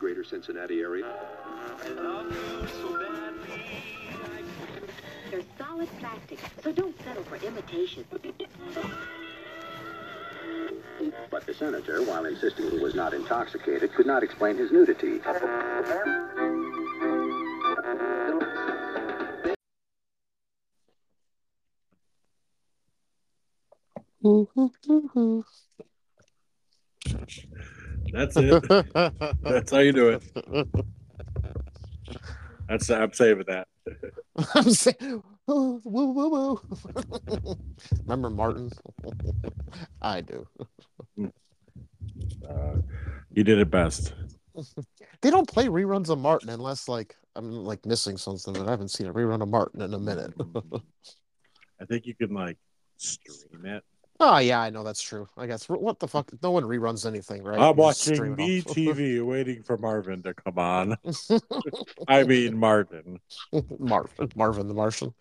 greater Cincinnati area. They're solid plastic, so don't settle for imitation. But the senator, while insisting he was not intoxicated, could not explain his nudity. That's it. That's how you do it. I'm saving that. I'm saying, woo, woo, woo. Remember Martin? I do. You did it best. They don't play reruns of Martin unless, like, I'm like missing something that I haven't seen a rerun of Martin in a minute. I think you can like stream it. Oh yeah, I know that's true. I guess what the fuck? No one reruns anything, right? I'm You just watching stream it Me off. TV, waiting for Marvin to come on. I mean Martin. Marvin the Martian.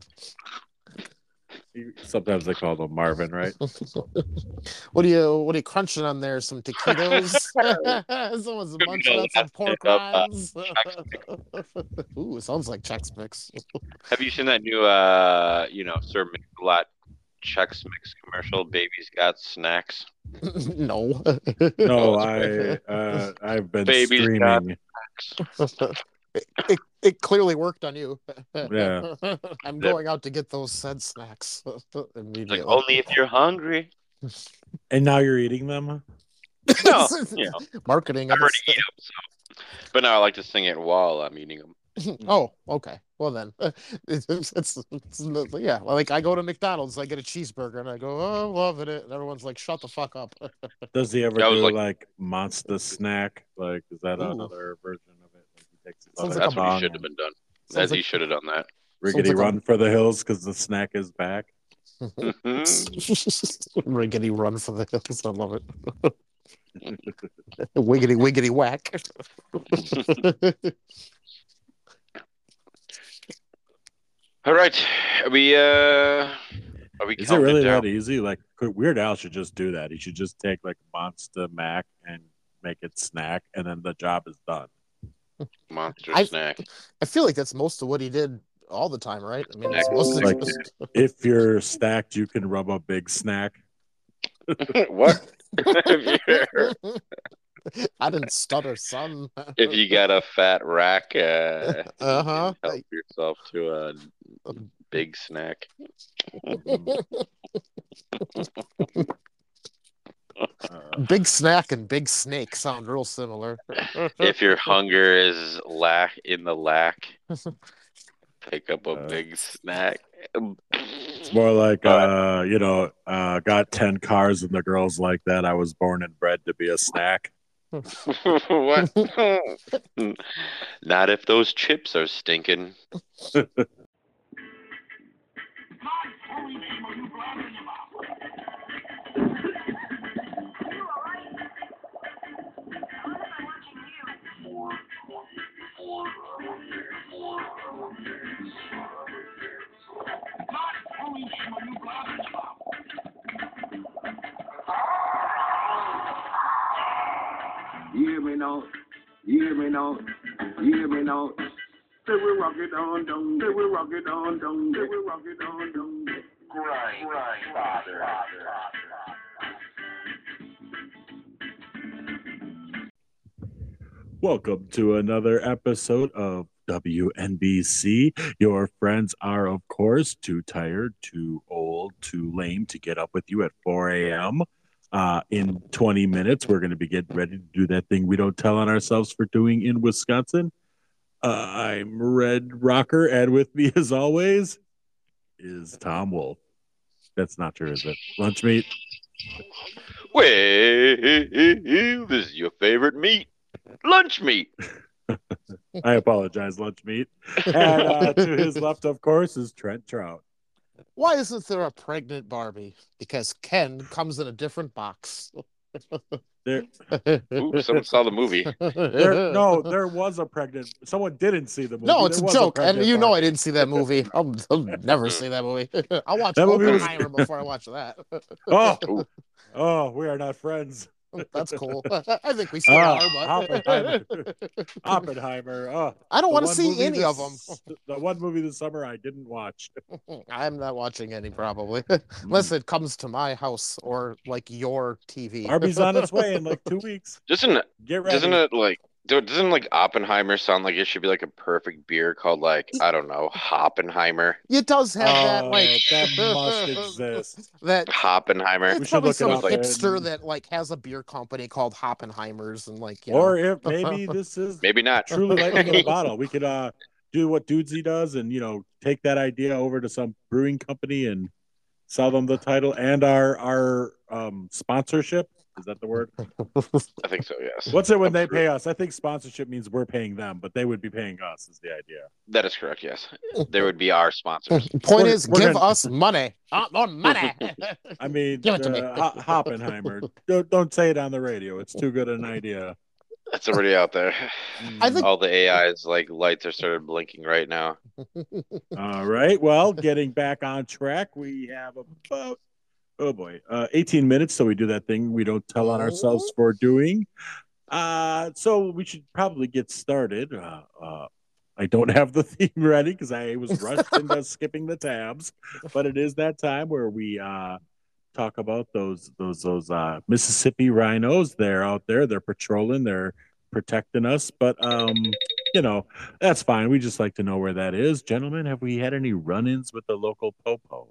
Sometimes they call him Marvin, right? What are you crunching on there? Some taquitos? Someone's munching on some pork rinds. Ooh, it sounds like Chex Mix. Have you seen that new, Sir Mix-a-Lot Chex Mix commercial? Baby's got snacks. No. No, I've been Baby's streaming. It clearly worked on you. Yeah. I'm going out to get those said snacks immediately. Like, only if you're hungry. And now you're eating them? No, marketing. I already eat them, so. But now I like to sing it while I'm eating them. Oh, okay. Well then, it's yeah. Like I go to McDonald's, I get a cheeseburger, and I go, "Oh, loving it," and everyone's like, "Shut the fuck up." Does he ever do like Monster Snack? Like, is that another version of it? Like he takes That's what he should have been done. He should have done that. Riggedy run for the hills because the snack is back. Riggedy run for the hills. I love it. Wiggity wiggity whack. All right, are we? Is it really that easy? Like Weird Al should just do that. He should just take like Monster Mac and make it snack, and then the job is done. Monster Snack. I feel like that's most of what he did all the time, right? I mean, it's most like if you're stacked, you can rub a big snack. What? I didn't stutter, son. If you got a fat rack, help yourself to a big snack. Big snack and big snake sound real similar. If your hunger is in the lack, pick up a big snack. It's more like, got 10 cars and the girls like that. I was born and bred to be a snack. What? Not if those chips are stinking. Hear me now, hear me now, hear me now. Say we rock it on down, say we rock it on down, say we rock it on down. Grind, father. Welcome to another episode of WNBC. Your friends are, of course, too tired, too old, too lame to get up with you at 4 a.m. In 20 minutes, we're going to be getting ready to do that thing we don't tell on ourselves for doing in Wisconsin. I'm Red Rocker, and with me, as always, is Tom Wolf. That's not true, is it? Lunch meat? Well, this is your favorite meat. Lunch meat. I apologize, lunch meat. And to his left, of course, is Trent Trout. Why isn't there a pregnant Barbie? Because Ken comes in a different box. Ooh, someone saw the movie. There was a pregnant. Someone didn't see the movie. No, it's a joke, and you know Barbie. I didn't see that movie. I'll never see that movie. I'll watch Oppenheimer before I watch that. Oh, we are not friends. That's cool. I think we still are, but Oppenheimer. Oppenheimer. Oh, I don't the want to one see movie any of them. The one movie this summer I didn't watch. I'm not watching any, probably, unless it comes to my house or like your TV. Barbie's on its way in like 2 weeks. Doesn't Get ready. doesn't like Oppenheimer sound like it should be like a perfect beer called like, I don't know, Hoppenheimer? It does have that like that must exist. That Hoppenheimer. it's We should probably look it some up hipster and- that like has a beer company called Hoppenheimers and like Or if maybe this is Maybe not. truly lightning in a bottle. We could do what Dudesy does and take that idea over to some brewing company and sell them the title and our sponsorship. Is that the word? I think so, yes. What's it when they pay us? I think sponsorship means we're paying them, but they would be paying us is the idea. That is correct, yes. They would be our sponsors. Point is, we're give gonna- us money. More money. I mean, Give it to me. Hoppenheimer. Don't say it on the radio. It's too good an idea. That's already out there. I think All the AI's like lights are started blinking right now. All right. Well, getting back on track, we have about 18 minutes. So we do that thing we don't tell on ourselves for doing. So we should probably get started. I don't have the theme ready because I was rushed into skipping the tabs, but it is that time where we talk about those Mississippi rhinos. They're out there. They're patrolling. They're protecting us. But that's fine. We just like to know where that is, gentlemen. Have we had any run-ins with the local popo?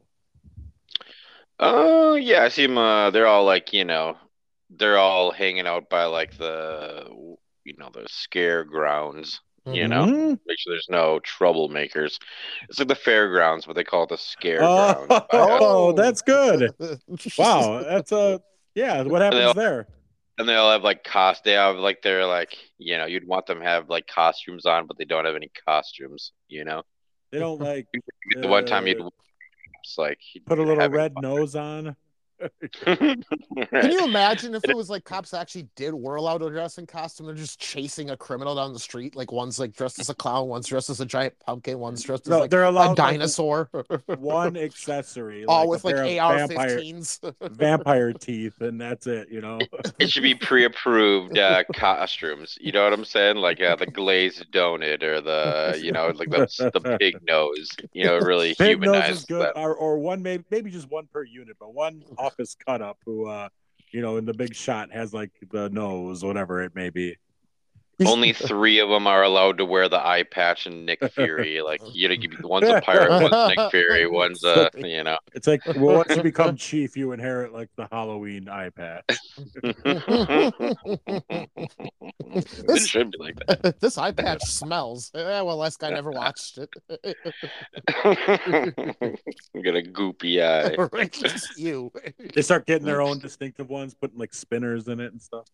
Oh, yeah, I see them. They're all like, they're all hanging out by like the scare grounds. Mhm. Make sure there's no troublemakers. It's like the fairgrounds, but they call it the scare grounds. Oh, that's good. Wow, that's yeah. What happens there? And they all have like they have like they're like, you'd want them to have like costumes on, but they don't have any costumes. They don't like The one time you'd just like put a little red nose on. Can you imagine if it was like cops actually were allowed to dress in costume? They're just chasing a criminal down the street. Like one's like dressed as a clown, one's dressed as a giant pumpkin, one's dressed as like they're allowed a dinosaur. One accessory, All like with a like pair of AR-15s. vampire teeth, and that's it. It should be pre-approved costumes. You know what I'm saying? Like the glazed donut or the like the pig nose. Really Big nose humanize is good, that. or one maybe just one per unit, but one office cut up who in the big shot has like the nose, whatever it may be. Only 3 of them are allowed to wear the eye patch and Nick Fury. Like one's a pirate, one's Nick Fury, one's It's like once you become chief, you inherit like the Halloween eye patch. It should be like that. This eye patch smells. Well, last guy never watched it. Got a goopy eye. Just you. They start getting their own distinctive ones, putting like spinners in it and stuff.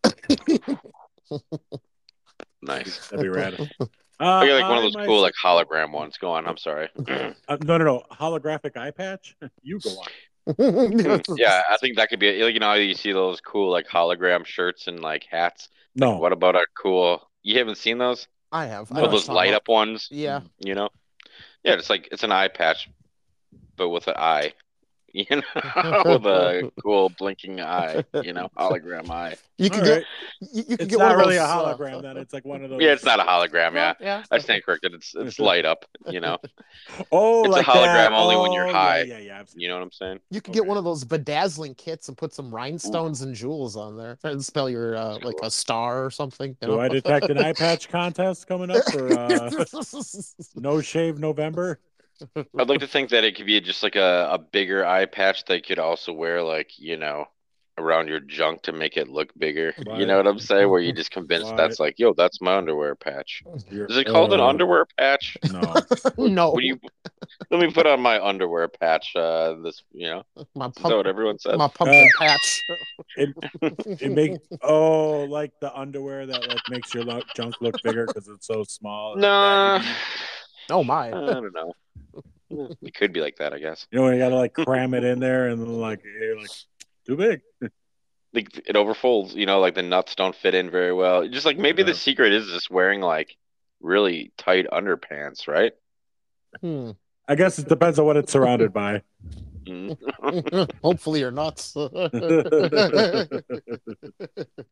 Nice. That'd be rad. I got like one of those cool like hologram ones. Go on. I'm sorry. No. Holographic eye patch? You go on. Yeah, I think that could be how you see those cool like hologram shirts and like hats. No. Like, what about our cool? You haven't seen those? I have. Oh, those light up ones. Yeah. Yeah, it's an eye patch, but with an eye. With a cool blinking eye. Hologram eye. You can All right. you can It's get one not of really those, a hologram then. It's like one of those. Yeah, it's not a hologram. Yeah, yeah. I stand corrected. It's light up. Oh, It's like a hologram that. only when you're high. Yeah. I've seen You know what I'm saying? You can get one of those bedazzling kits and put some rhinestones and jewels on there and spell your like a star or something. Do I detect an eye patch contest coming up for No Shave November? I'd like to think that it could be just like a bigger eye patch that you could also wear like, around your junk to make it look bigger. Right. You know what I'm saying? Where you just convinced Right. that's like, yo, that's my underwear patch. You're- Is it called an underwear patch? No. No, Let me put on my underwear patch. my Is that what pump, everyone says? my pumpkin patch. It make like the underwear that like makes your junk look bigger because it's so small. No, Oh I my! don't know. It could be like that, I guess. You gotta like cram it in there and like you're like too big. Like it overfolds. Like the nuts don't fit in very well. Just like maybe Yeah. the secret is just wearing like really tight underpants, right? I guess it depends on what it's surrounded by. Mm. Hopefully you're nuts.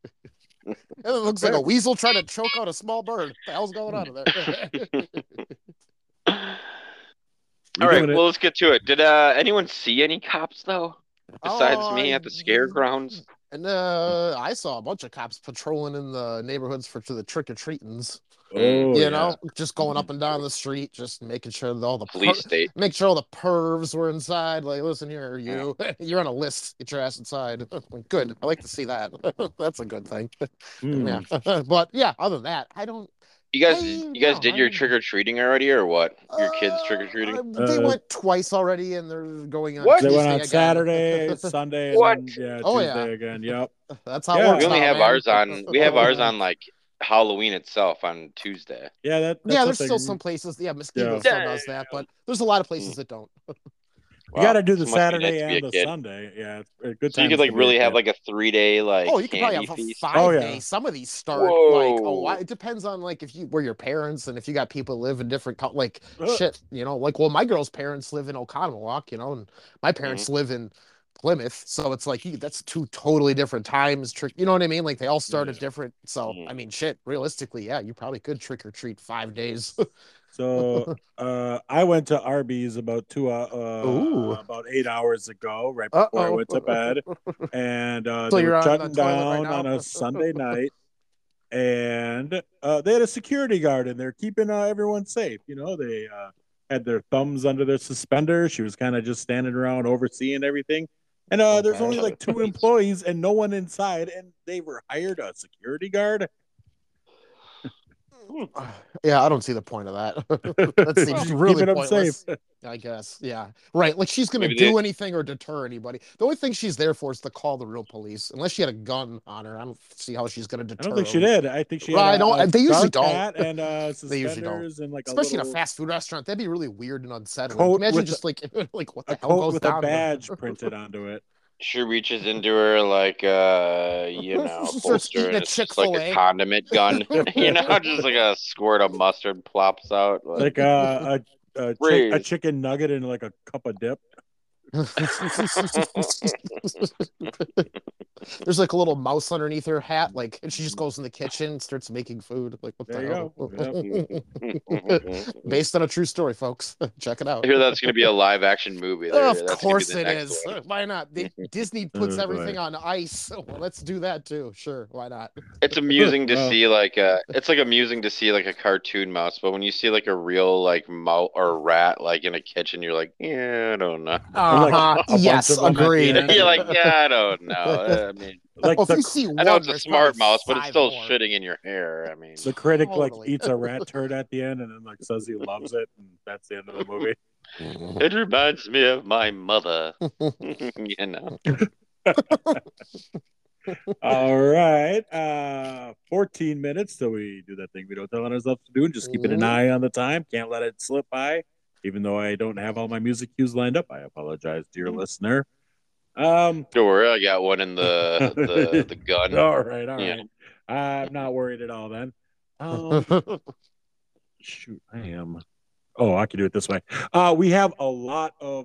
looks like a weasel trying to choke out a small bird. What the hell's going on in there? All right, well, let's get to it. Did anyone see any cops though, besides me at the scaregrounds? And I saw a bunch of cops patrolling in the neighborhoods for the trick-or-treatings. Oh, you know, just going up and down the street, just making sure that all the police state, make sure all the pervs were inside. Like, listen here, you're on a list. Get your ass inside. Good. I like to see that. That's a good thing. Yeah. But yeah, other than that, I don't. You guys did your trick or treating already, or what? Your kids trick or treating? They went twice already, and they're going on. What? They went on again. Saturday, Sunday, what? And then, Tuesday again. Yep. That's how it works. We only have man. ours on. We have ours on like Halloween itself on Tuesday. Yeah, that's there's still some places. Yeah, Mosquito still does that, but there's a lot of places that don't. You got to do the Saturday and the Sunday. Yeah, it's a good time. So you could like really have like a 3-day like. Oh, you could probably have a 5-day. Some of these start like it depends on like if you were your parents and if you got people who live in different shit. You know, like my girl's parents live in Oconomowoc, you know, and my parents live in Plymouth, so it's like that's two totally different times. You know what I mean? Like they all started different. So I mean, shit. Realistically, yeah, you probably could trick or treat 5 days. So I went to Arby's about 8 hours ago, right before I went to bed, and they were shutting down on a Sunday night, and they had a security guard in there keeping everyone safe. You know, they had their thumbs under their suspenders. She was kind of just standing around overseeing everything. And there's only like 2 employees and no one inside, and they were hired a security guard. Yeah, I don't see the point of that. That seems really pointless. Safe. I guess. Yeah. Right. Like she's going to do anything or deter anybody. The only thing she's there for is to call the real police. Unless she had a gun on her, I don't see how she's going to deter. I don't think she did. I think she. They usually don't. And they usually don't. And like especially in a fast food restaurant, that'd be really weird and unsettling. Imagine just like what the hell goes with down a badge printed onto it. She reaches into her like holster and it's just like a condiment gun, you know, just like a squirt of mustard plops out. Like a chicken nugget in like a cup of dip. There's like a little mouse underneath her hat, like, and she just goes in the kitchen and starts making food. Like, what the hell? Yep. Based on a true story, folks. Check it out. I hear that's going to be a live action movie. Of course it is. Why not? Disney puts everything on ice. Well, let's do that too. Sure, why not? It's amusing to see amusing to see like a cartoon mouse, but when you see like a real like mouse or rat like in a kitchen, you're like, yeah, I don't know. Yes, agreed. You're like, yeah, I don't know. I mean, like if you see I know it's a smart mouse, but it's still shitting in your hair. I mean, the critic like eats a rat turd at the end and then like says he loves it, and that's the end of the movie. It reminds me of my mother. You know. All right. 14 minutes till we do that thing we don't tell ourselves to do, and just keeping an eye on the time. Can't let it slip by. Even though I don't have all my music cues lined up, I apologize, dear listener. Don't worry, I got one in the gun. All right. I'm not worried at all then. Shoot, I am. Oh, I can do it this way. We have a lot of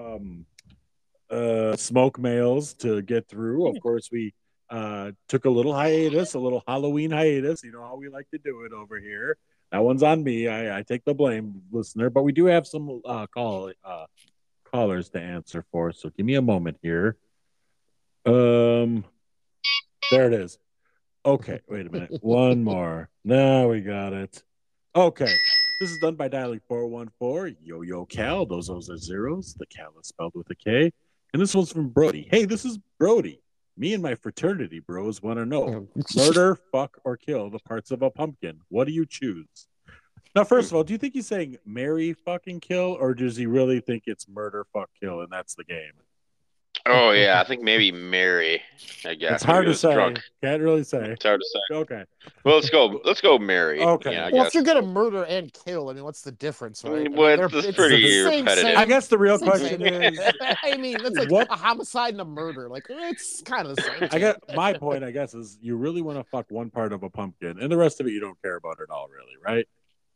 smoke mails to get through. Of course, we took a little Halloween hiatus. You know how we like to do it over here. That one's on me. I take the blame, listener. But we do have some callers to answer for. So give me a moment here. There it is. Okay, wait a minute. One more. Now we got it. Okay. This is done by dialing 414 Yo Cal. Those are zeros. The Cal is spelled with a K. And this one's from Brody. Hey, this is Brody. Me and my fraternity bros want to know: murder, fuck, or kill the parts of a pumpkin. What do you choose? Now, first of all, do you think he's saying marry, fucking kill, or does he really think it's murder, fuck, kill, and that's the game? Oh yeah, I think maybe marry. I guess it's hard to say. Drunk. Can't really say. It's hard to say. Okay. Well, let's go marry. Okay. Yeah, well, if you're gonna murder and kill, I mean, what's the difference, right? Well, it's pretty repetitive. I guess the real question is, I mean, that's like a homicide and a murder. Like it's kind of the same. I guess my point, I guess, is you really want to fuck one part of a pumpkin, and the rest of it you don't care about at all, really, right?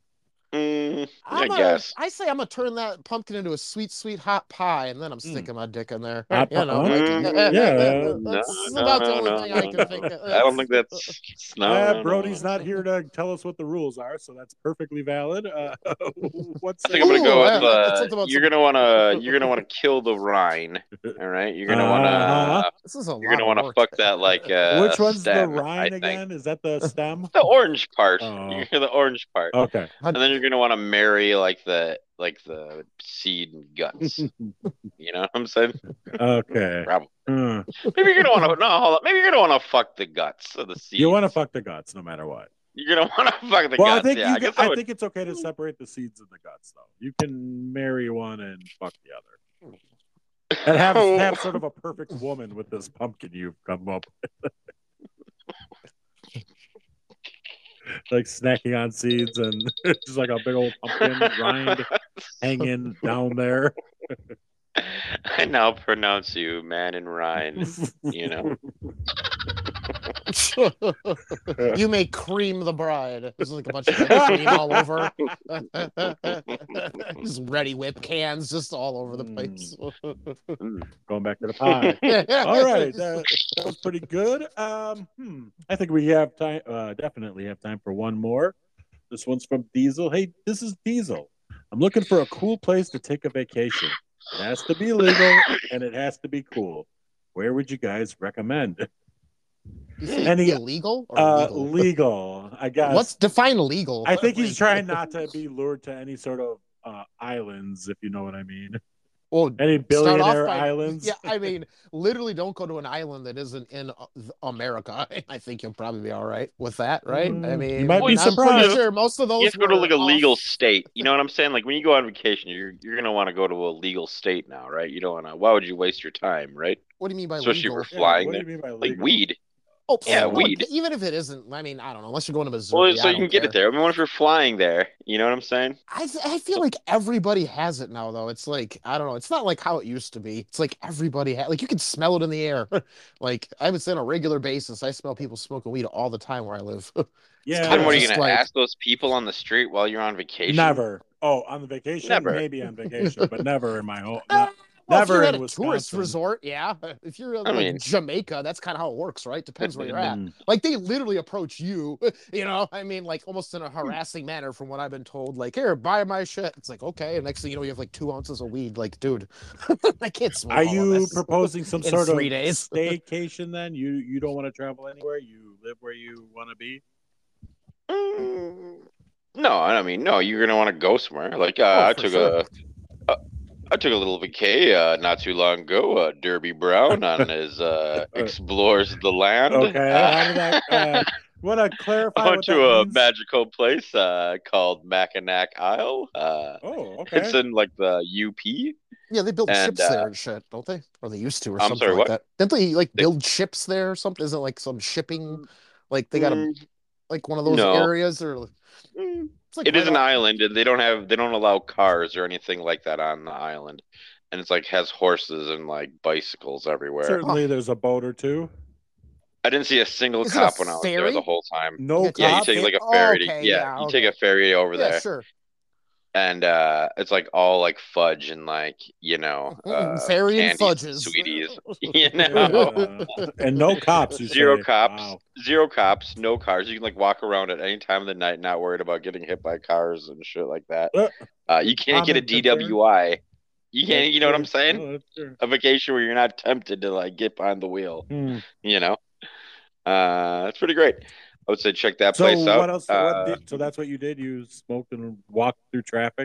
I guess. I say I'm gonna turn that pumpkin into a sweet, sweet hot pie, and then I'm sticking my dick in there. Hot You know, pie? like, Yeah. that's about the only thing I can think of. I don't think that's no. Brody's not here to tell us what the rules are, so that's perfectly valid. What's I think I'm gonna go with you're gonna wanna kill the rind. All right, you're gonna wanna fuck that like which one's stem, the rind again? Is that the stem? The orange part. Oh. You're the orange part. Okay. And then you're gonna want to marry like the seed and guts. You know what I'm saying? Okay. Probably. Maybe you're gonna want to hold on. Maybe you're gonna want to fuck the guts of the seed. You want to fuck the guts no matter what. You're gonna want to fuck the guts. I think it's okay to separate the seeds and the guts, though. You can marry one and fuck the other, and have sort of a perfect woman with this pumpkin you've come up with. Like snacking on seeds and just like a big old pumpkin rind hanging down there. I now pronounce you man in rind. You know. You may cream the bride. There's like a bunch of cream all over. Just ready whip cans just all over the place. Going back to the pie. All right, that was pretty good. I think we have time. Definitely have time for one more. This one's from Diesel. Hey, this is Diesel. I'm looking for a cool place to take a vacation. It has to be legal and it has to be cool. Where would you guys recommend? Any illegal or legal? Legal, I guess. What's define legal? I think he's trying not to be lured to any sort of islands, if you know what I mean. Well, any billionaire islands? Yeah, I mean, literally don't go to an island that isn't in America. I think you'll probably be all right with that, right? I mean, you might be surprised. Sure most of those you have to go to like a legal state. You know what I'm saying? Like when you go on vacation, you're gonna want to go to a legal state now, right? You don't want to. Why would you waste your time, right? What do you mean by especially legal? if you're flying there? Like weed. Oh, yeah, well, weed. Even if it isn't, I mean, I don't know. Unless you're going to Missouri, well, so you can get it there. I mean, what if you're flying there? You know what I'm saying? I feel like everybody has it now, though. It's like I don't know. It's not like how it used to be. It's like everybody like you can smell it in the air. Like I would say on a regular basis, I smell people smoking weed all the time where I live. Yeah. And what are you gonna ask those people on the street while you're on vacation? Never. Oh, on the vacation? Never. Maybe on vacation, but never in my home. Well, never if you're in at a Wisconsin. tourist resort, yeah. If you're in Jamaica, that's kind of how it works, right? Depends where you're at. Like they literally approach you, you know. I mean, like almost in a harassing manner, from what I've been told. Like, here, buy my shit. It's like okay, and next thing you know, you have like 2 ounces of weed. Like, dude, I can't smoke. Are you proposing some sort of 3 days? staycation? Then you don't want to travel anywhere. You live where you want to be. No, I mean, no. You're gonna want to go somewhere. Like I took a little vacay not too long ago. Derby Brown on his explores the land. Okay, how did that? Want to clarify? I went to a magical place called Mackinac Isle. Okay. It's in like the UP. Yeah, they build ships there and shit, don't they? Or they used to, or something sorry, like that. Didn't they like build ships there or something? Is it like some shipping? Like they got like one of those areas or? Like it is an island, and they don't allow cars or anything like that on the island, and it's like has horses and like bicycles everywhere. Certainly, there's a boat or two. I didn't see a single cop when I was there the whole time. No cops? Yeah, you take like a ferry. You take a ferry over there. Yeah, sure. And it's like all like fudge and like fairy and fudges, sweeties, and no cops. Zero cops, no cars. You can like walk around at any time of the night, not worried about getting hit by cars and shit like that. You can't get a DWI. You can't. You know what I'm saying? A vacation where you're not tempted to like get behind the wheel. You know, it's pretty great. I would say check that place out. What else? So that's what you did? You smoked and walked through traffic?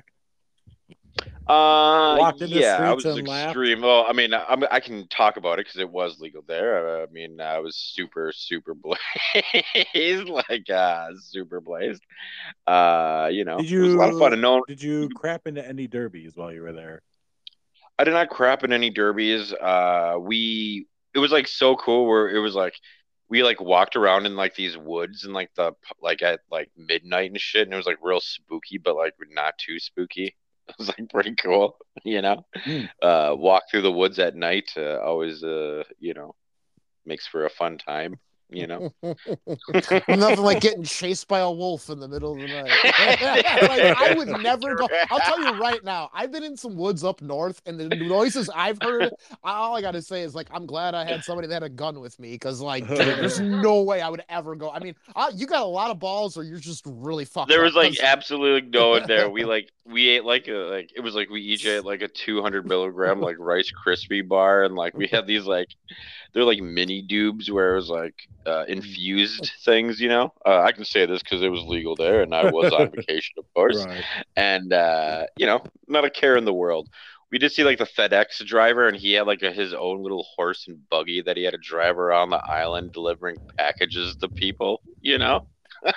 Walked into streets I was extreme. Well, I mean, I can talk about it because it was legal there. I mean, I was super blazed, like super blazed. You know, it was a lot of fun. Did you crap into any derbies while you were there? I did not crap in any derbies. It was like so cool where it was like. We like walked around in like these woods and like at like midnight and shit, and it was like real spooky, but like not too spooky. It was like pretty cool, you know. Walk through the woods at night always makes for a fun time. you know. Nothing like getting chased by a wolf in the middle of the night. Like, I would never go. I'll tell you right now, I've been in some woods up north, and the noises I've heard, all I gotta say is, like, I'm glad I had somebody that had a gun with me, because, like, dude, there's no way I would ever go. I mean, you got a lot of balls, or you're just really fucked There up, was like absolutely no one there. We ate like it was like we each ate like a 200 milligram like Rice Krispie bar, and like we had these like they're like mini dubes where it was like infused things, you know. I can say this because it was legal there, and I was on vacation, of course. Right. And you know, not a care in the world. We did see like the FedEx driver, and he had like his own little horse and buggy that he had to drive around the island delivering packages to people, you know.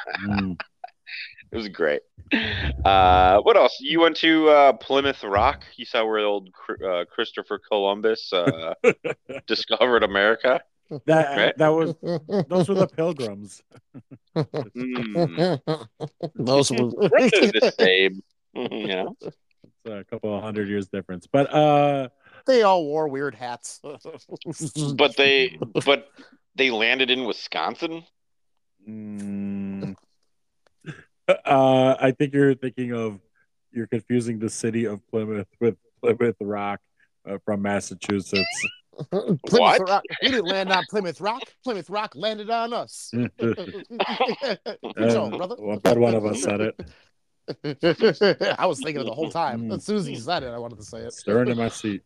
It was great. What else? You went to Plymouth Rock. You saw where old Christopher Columbus discovered America. That was those were the Pilgrims. Those were the same. You know, it's a couple of 100 years difference, but they all wore weird hats. but they landed in Wisconsin. I think you're confusing the city of Plymouth with Plymouth Rock from Massachusetts. What? Rock. We didn't land on Plymouth Rock. Plymouth Rock landed on us. Brother. Well, glad one of us said it. I was thinking it the whole time. As soon as he said it, I wanted to say it. Stirring in my seat.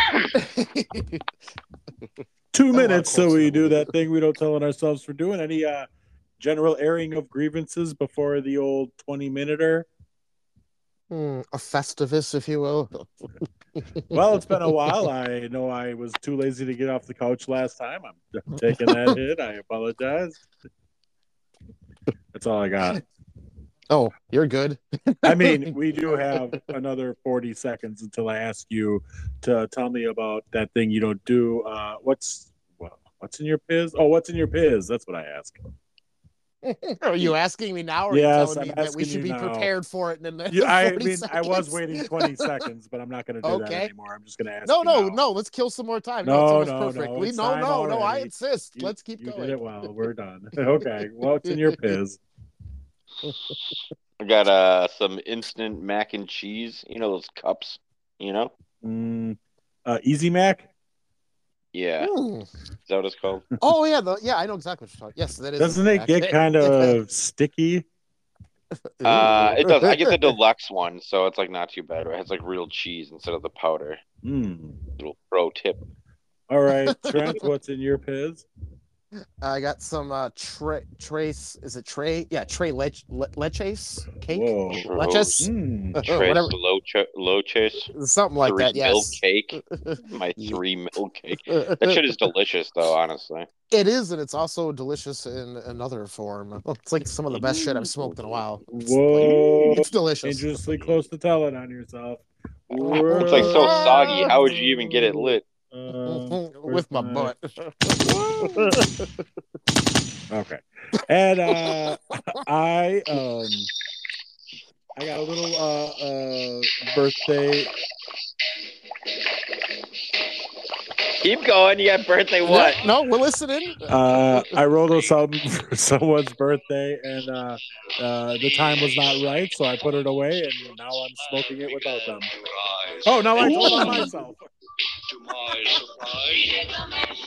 2 minutes, so we do that thing we don't tell on ourselves for doing. Any general airing of grievances before the old 20-minuter? A Festivus, if you will. Well, it's been a while. I know I was too lazy to get off the couch last time. I'm taking that hit. I apologize. That's all I got. Oh, you're good. I mean, we do have another 40 seconds until I ask you to tell me about that thing you don't do. What's in your Piz? Oh, what's in your Piz? That's what I ask. Are you asking me now, or yes, are you telling me that we should be prepared for it in the next 40 seconds? I was waiting 20 seconds, but I'm not going to do that anymore. I'm just going to ask. No. Let's kill some more time. No. I insist. Let's keep going. You did it well. We're done. Okay. What's in your Piz? I got some instant mac and cheese. You know those cups. You know. Easy Mac. Yeah. Is that what it's called? Oh yeah, I know exactly what you're talking. Yes, that is. Doesn't it get kind of sticky? It does. I get the deluxe one, so it's like not too bad. It has like real cheese instead of the powder. Little pro tip. All right, Trent, what's in your Piz? I got some Trace. Is it Trey? Yeah, Trey Leches cake. Whoa. Leches. Trace Loches. Something like that. Yes. Milk cake. My 3 milk cake. That shit is delicious, though. Honestly, it is, and it's also delicious in another form. It's like some of the best shit I've smoked in a while. It's delicious. Dangerously close to telling on yourself. It's like so soggy. How would you even get it lit? With my butt. Okay. And I got a little birthday. Keep going. You got birthday what? No, we're listening. I rolled a something for someone's birthday, and the time was not right, so I put it away, and now I'm smoking it without them. Oh, no, I told on myself. To my surprise,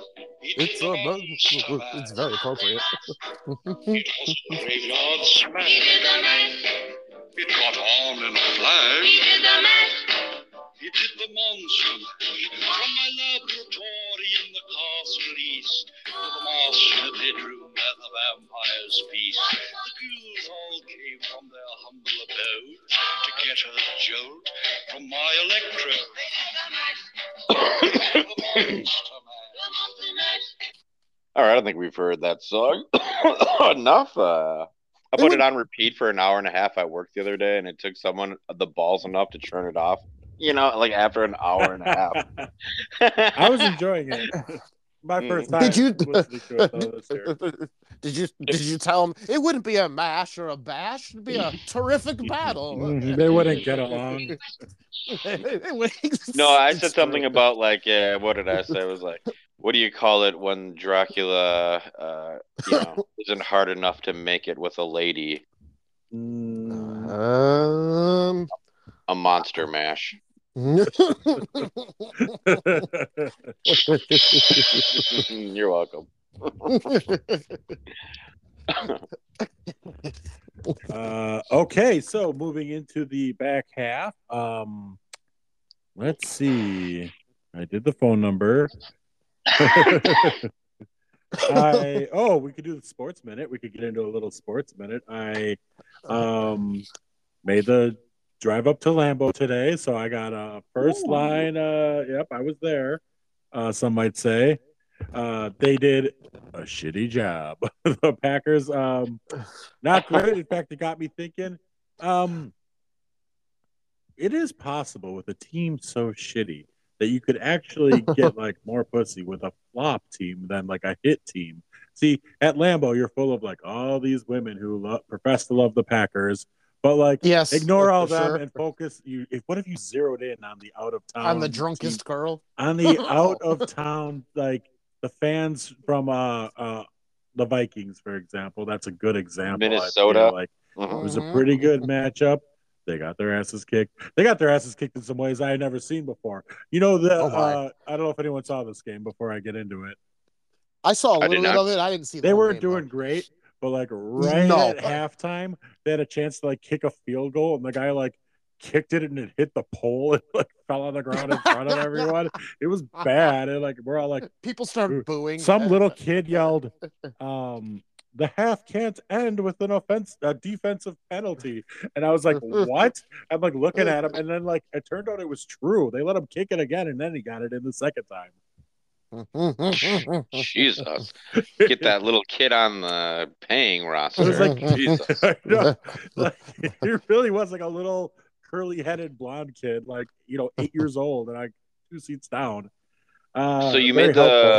it's very appropriate. It was a graveyard smash. It caught on in a flash. It did the monster mash from my laboratory in the castle east to the master bedroom where the vampires feast. The ghouls all came from their humble abode to get a jolt from my electrode. All right, I think we've heard that song enough. I put it on repeat for an hour and a half at work the other day, and it took someone the balls enough to turn it off. You know, like after an hour and a half. I was enjoying it. My first time. Did you tell them it wouldn't be a mash or a bash? It'd be a terrific battle. They wouldn't get along. No, I said something about like, what did I say? It was like, what do you call it when Dracula isn't hard enough to make it with a lady. A monster mash. You're welcome. Okay, so moving into the back half. Let's see. I did the phone number. We could do the sports minute. We could get into a little sports minute. I made the drive up to Lambeau today, so I got a first line. Yep, I was there. Some might say they did a shitty job. The Packers, not great. In fact, it got me thinking. It is possible with a team so shitty that you could actually get like more pussy with a flop team than like a hit team. See, at Lambeau, you're full of like all these women who profess to love the Packers, but like ignore all them and focus. What if you zeroed in on the out of town, on the drunkest girl, on the out of town, like the fans from the Vikings, for example? That's a good example. Minnesota, like it was a pretty good matchup. They got their asses kicked. They got their asses kicked in some ways I had never seen before. I don't know if anyone saw this game before I get into it. I saw a little bit of it. I didn't see. They weren't doing great, but like at halftime, they had a chance to like kick a field goal, and the guy like kicked it and it hit the pole and like fell on the ground in front of everyone. It was bad, and like we're all like, people started booing. Some little kid yelled, the half can't end with a defensive penalty. And I was like, what? I'm like looking at him, and then like it turned out it was true. They let him kick it again, and then he got it in the second time. Jesus. Get that little kid on the paying roster. It was like, Jesus. Like, he really was like a little curly-headed blonde kid, like 8 years old, and 2 seats down. So you made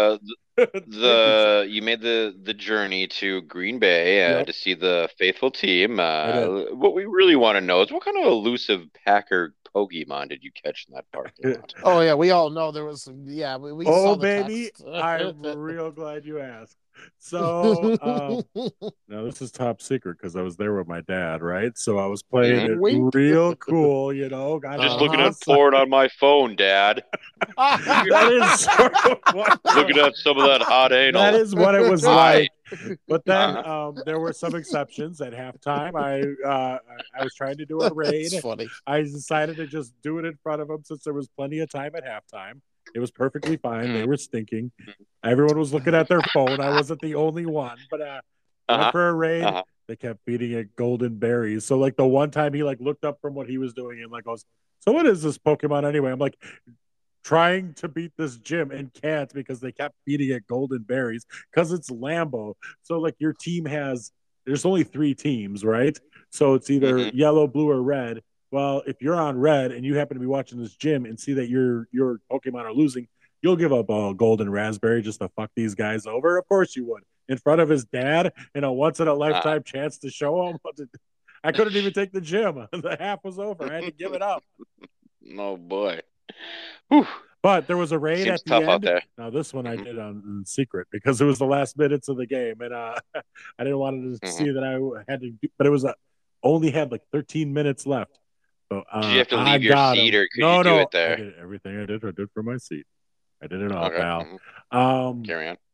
you made the journey to Green Bay to see the faithful team. What we really want to know is what kind of elusive Packer Pokemon did you catch in that parking lot? Oh yeah, we all know there was. Yeah, we saw the baby, text. I'm real glad you asked. So now this is top secret because I was there with my dad, right? So I was playing it real cool, Just looking at porn on my phone, Dad. That is sort of what looking at some of that hot anal. That is what it was like. But then there were some exceptions at halftime. I was trying to do a raid. That's funny. I decided to just do it in front of them since there was plenty of time at halftime. It was perfectly fine. They were stinking. Everyone was looking at their phone. I wasn't the only one. But went for a raid. They kept feeding it golden berries. So like the one time he like looked up from what he was doing and like goes, "So what is this Pokemon anyway?" I'm like, trying to beat this gym and can't because they kept feeding it golden berries because it's Lambeau. So like your team there's only 3 teams, right? So it's either yellow, blue, or red. Well, if you're on red and you happen to be watching this gym and see that your Pokemon are losing, you'll give up a golden raspberry just to fuck these guys over. Of course you would. In front of his dad, a once in a lifetime chance to show him. I couldn't even take the gym. The half was over. I had to give it up. Oh boy. Whew. But there was a raid Seems at the end. Out there. Now this one I did in secret because it was the last minutes of the game, and I didn't want to see that I had to. But it was only had like 13 minutes left. So, did you have to leave your seat, or could you do it there? I did everything I did for my seat. I did it all, pal. Carry on.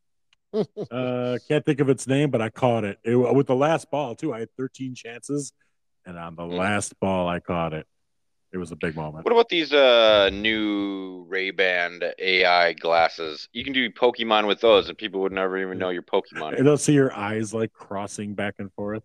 Can't think of its name, but I caught it. With the last ball too. I had 13 chances, and on the last ball I caught it. It was a big moment. What about these new Ray-Ban AI glasses? You can do Pokemon with those, and people would never even know your Pokemon. And they'll see your eyes like crossing back and forth.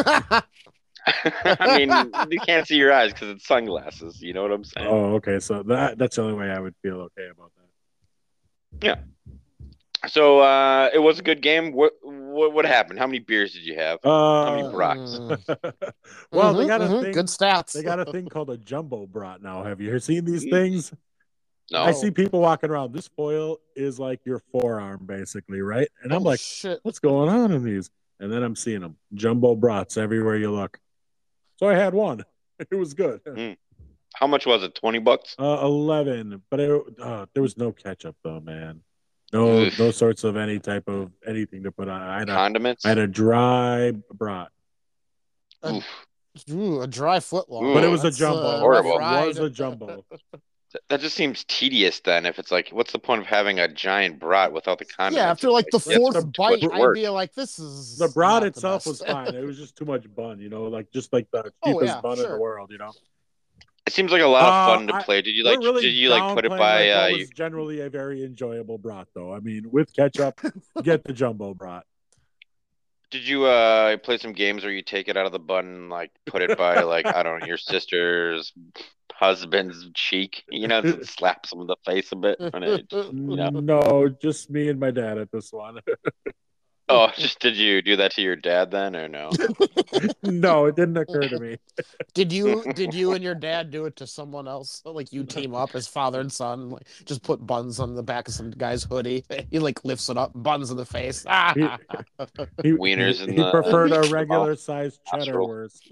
I mean, you can't see your eyes because it's sunglasses. You know what I'm saying? Oh, okay. So that's the only way I would feel okay about that. Yeah. So it was a good game. What happened? How many beers did you have? How many brats? Well, they got a thing. Good stats. They got a thing called a jumbo brat now. Have you seen these things? No. I see people walking around. This foil is like your forearm, basically, right? And I'm like, shit. What's going on in these? And then I'm seeing them. Jumbo brats everywhere you look. So I had one. It was good. How much was it? $20? 11. But there was no ketchup, though, man. No sorts of any type of anything to put on. Condiments. I had a dry brat. A dry footlong. But it was a jumbo. Horrible. It was a jumbo. That just seems tedious then. If it's like, what's the point of having a giant brat without the condiments? Yeah, after like the fourth bite, I'd be like, this is. The brat itself was fine. It was just too much bun, just like the cheapest bun in the world, It seems like a lot of fun to play. Did you like put it by? It was generally a very enjoyable brat, though. I mean, with ketchup, get the jumbo brat. Did you play some games where you take it out of the bun and like put it by like I don't know your sister's husband's cheek? Slaps him in the face a bit. No, just me and my dad at this one. Oh, did you do that to your dad then, or no? No, it didn't occur to me. Did you and your dad do it to someone else? Like you team up as father and son, like just put buns on the back of some guy's hoodie. He like lifts it up, buns in the face. Wieners in he preferred a regular sized cheddar wurst.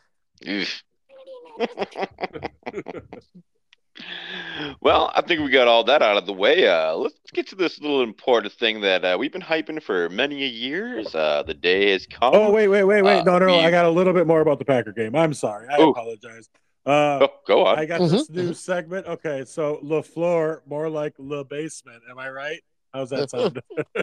Well, I think we got all that out of the way. Let's get to this little important thing that we've been hyping for many a years. The day has come. Oh, wait. No. I got a little bit more about the Packer game. I'm sorry. I apologize. Go on. I got this new segment. Okay, so LaFleur, more like Le Basement. Am I right? How's that sound?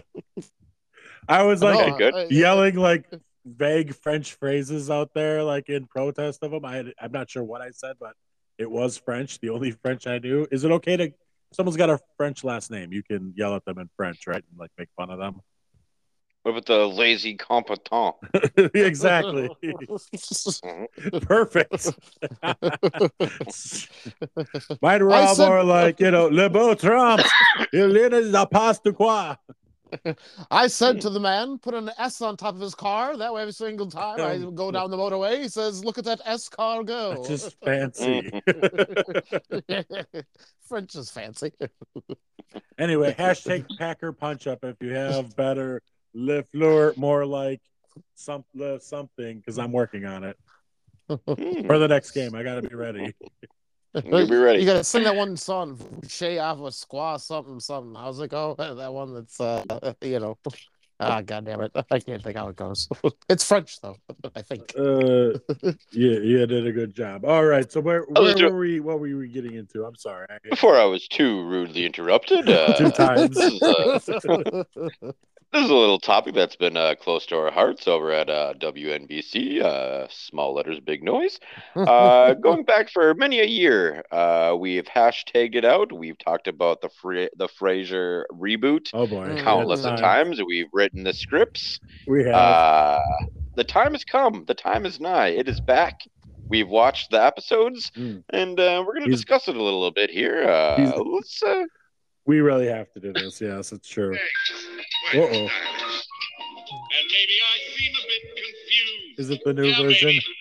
I was like yelling like vague French phrases out there, like in protest of them. I'm not sure what I said, but it was French, the only French I knew. Is it okay to, someone's got a French last name, you can yell at them in French, right? And like make fun of them. What about the lazy competent? Exactly. Perfect. Mine were all more like, Le Beau Trump, il est la passe de quoi? I said to the man, put an S on top of his car. That way, every single time I go down the motorway, he says, look at that S car go. That's just fancy. French is fancy. Anyway, hashtag Packer punch up if you have better Le Fleur, more like something, because I'm working on it. For the next game, I got to be ready. You'll be ready. You gotta sing that one song, Chez Ava Squaw, something. I was like, oh, that one that's God damn it. I can't think how it goes. It's French though, I think. Yeah, did a good job. All right. So where were we? What were we getting into? I'm sorry. Before I was too rudely interrupted. 2 times. This is a little topic that's been close to our hearts over at WNBC, small letters, big noise. Going back for many a year, we've hashtagged it out. We've talked about the Frasier reboot countless of times. We've written the scripts. We have. The time has come. The time is nigh. It is back. We've watched the episodes, and we're going to discuss it a little bit here. Let's... We really have to do this. Yes, it's true. And maybe I seem a bit confused. Is it the new version? Maybe,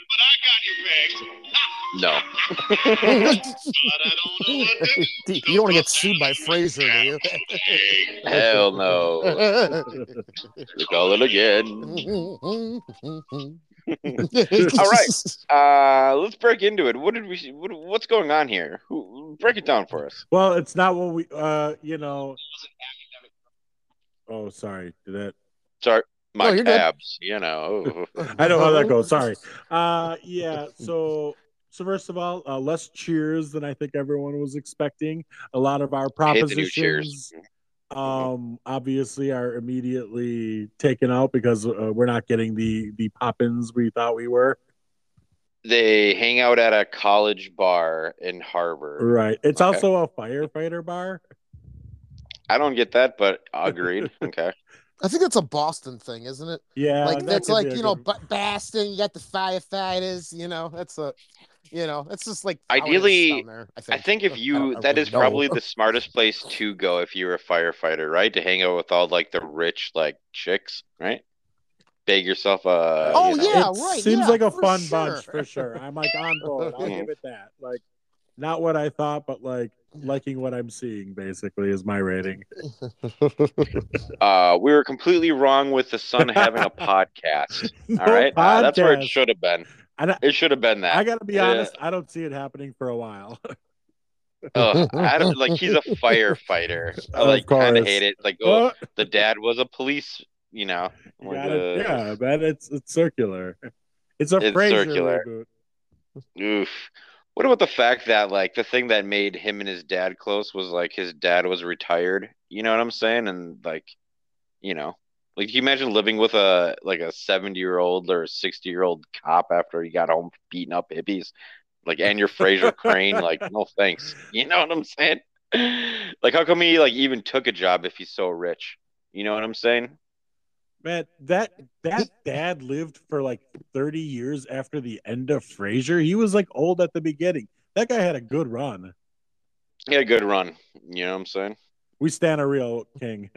but I got you pegged. No. But I don't know what to do. You don't want to get sued by Frasier, do you? Hell no. Recall it again. All right. Let's break into it. What did we see? What's going on here? Break it down for us. Well, it's not what we Oh, sorry. Did that? Sorry, my tabs. I know how that goes. Sorry. Yeah. So first of all, less cheers than I think everyone was expecting. A lot of our propositions, obviously, are immediately taken out because we're not getting the pop-ins we thought we were. They hang out at a college bar in Harvard. Right. It's also a firefighter bar. I don't get that, but agreed. Okay. I think it's a Boston thing, isn't it? Yeah. Like that's like, Boston, you got the firefighters, that's it's just like ideally down there, I think if that is probably the smartest place to go if you're a firefighter, right? To hang out with all like the rich like chicks, right? Beg yourself a right. Seems like a fun bunch for sure. I'm like on board. I'll give it that. Like not what I thought, but like liking what I'm seeing basically is my rating. We were completely wrong with the Sun having a podcast. All right. That's where it should have been. It should have been that. I gotta be honest, I don't see it happening for a while. I don't, like he's a firefighter. I like kind of hate it. Like, the dad was a police. You know, yeah, man, it's circular. It's Frasier circular. reboot. Oof. What about the fact that like the thing that made him and his dad close was like his dad was retired. You know what I'm saying? And like, you know, like, can you imagine living with a 70-year-old or a 60-year-old cop after he got home beating up hippies? Like, and you're Fraser Crane, like, no thanks. You know what I'm saying? Like, how come he like even took a job if he's so rich? You know what I'm saying? Man, that dad lived for like 30 years after the end of Frasier. He was like old at the beginning. That guy had a good run. He had a good run. You know what I'm saying? We stand a real king.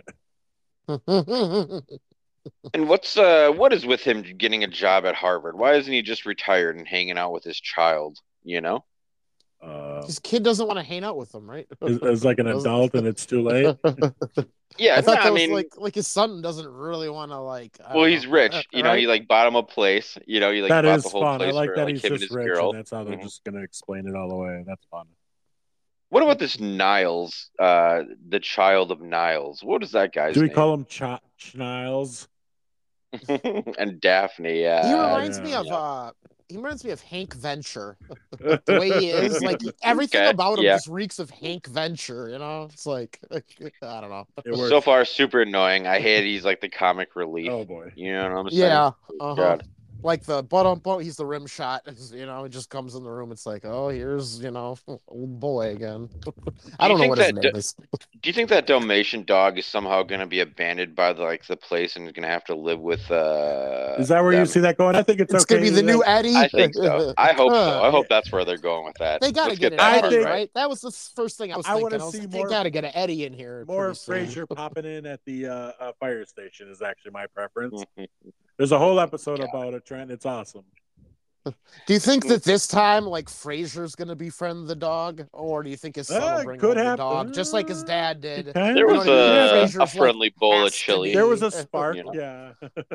And what is with him getting a job at Harvard? Why isn't he just retired and hanging out with his child? You know? His kid doesn't want to hang out with him, right? As like an adult, and it's too late. Yeah, I thought that was like his son doesn't really want to like. Well, he's rich, you know. He like bought him a place, you know. He like that bought the whole fun. place I like for that like he's him and just his rich, girl. and that's how they're just gonna explain it all the way. That's fun. What about this Niles, the child of Niles? What is that guy's name? Do we call him Niles? And Daphne, yeah. He reminds me of Hank Venture. The way he is, like everything about him just reeks of Hank Venture, you know? It's like I don't know. So far, super annoying. I hate he's like the comic relief. Oh boy. You know what I'm saying? Yeah. God. Like the he's the rim shot. You know, it just comes in the room. It's like, oh, here's, old boy again. I don't know what his name is. Do you think that Dalmatian dog is somehow going to be abandoned by the place and is going to have to live with? Is that where you see that going? I think it's going to be the new Eddie. I think so. I hope so. I hope that's where they're going with that. They got to get an Eddie, right? That was the first thing I was thinking. They got to get an Eddie in here. More Frasier popping in at the fire station is actually my preference. There's a whole episode about it, Trent. It's awesome. Do you think that this time, like, Frasier's going to befriend the dog? Or do you think his son will bring home the dog, just like his dad did? There was a friendly bowl of chili. There was a spark, yeah.